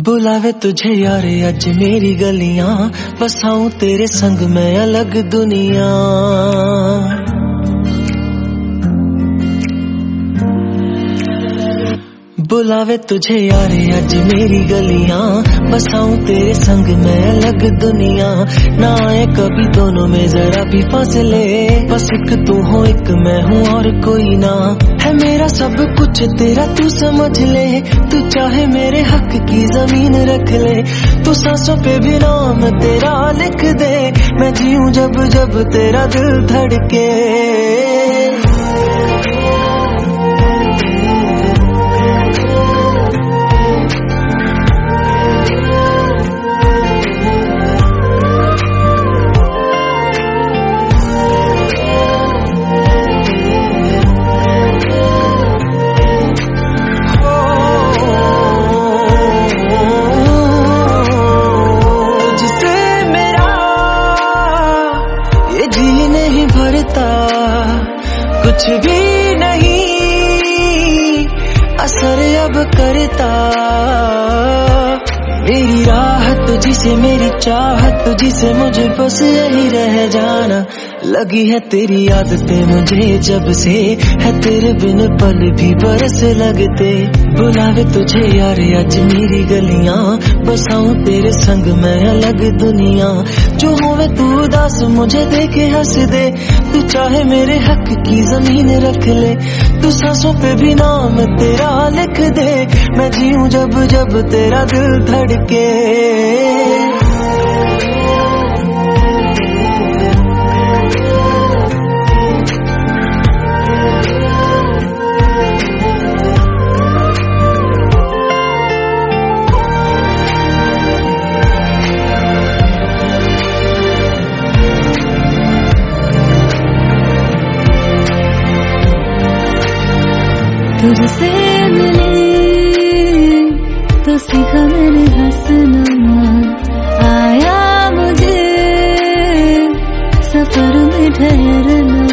बुलावे तुझे यार आज मेरी गलियां, बसाऊं तेरे संग मैं अलग दुनिया। बुलावे तुझे यार आज मेरी गलियां, बसाऊं तेरे संग मैं अलग दुनिया। ना आए कभी दोनों में जरा भी फासले, बस एक तू हो एक मैं हूँ और कोई ना। है मेरा सब कुछ तेरा तू समझ ले, तू चाहे मेरे हक की जमीन रख ले। तू सांसों पे भी नाम तेरा लिख दे, मैं जीऊं जब जब तेरा दिल धड़के। कुछ भी नहीं असर अब करता, मेरी राहत तुझसे मेरी चाहत तुझसे, मुझे बस यही रह जाना। लगी है तेरी आदतें मुझे जब से, है तेरे बिन पल भी बरस लगते। बुलावे तुझे यार आज मेरी गलियां, बसाऊं तेरे संग मैं अलग दुनिया। जो होवे तू उदास मुझे देखे हंस दे, तू चाहे मेरे हक की जमीन रख ले। तू सांसों पे भी नाम तेरा लिख दे, मैं जीऊं जब जब तेरा दिल धड़के। तुझसे मिली तो सीखा मैंने हंसना, आया मुझे सफर में ठहरना।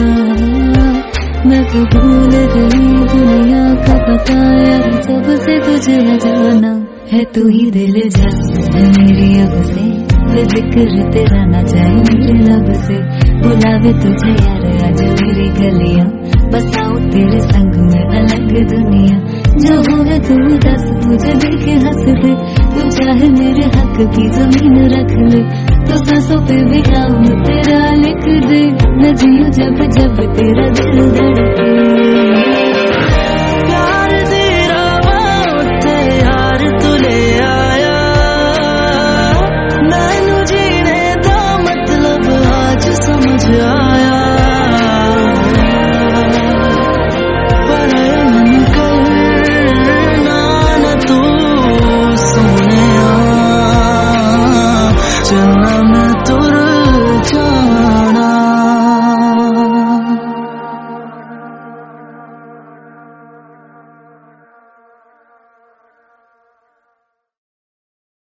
मैं तो भूल गई दुनिया का पता यार, जब से तुझे जाना है। तू ही दिल जा मेरी अब से, जिक्र तेरा ना जाए मेरे लब से। बुलावे तुझे यार आज मेरी गलियां, बसाऊं तेरे संग में अलग दुनिया। जो होवे तू दस तुझे देखे हंस दे, तू चाहे मेरे हक की जमीन रख ले। तो सांसों पे भी नाम तेरा लिख दे, मैं जीऊं जब जब तेरा दिल धड़के।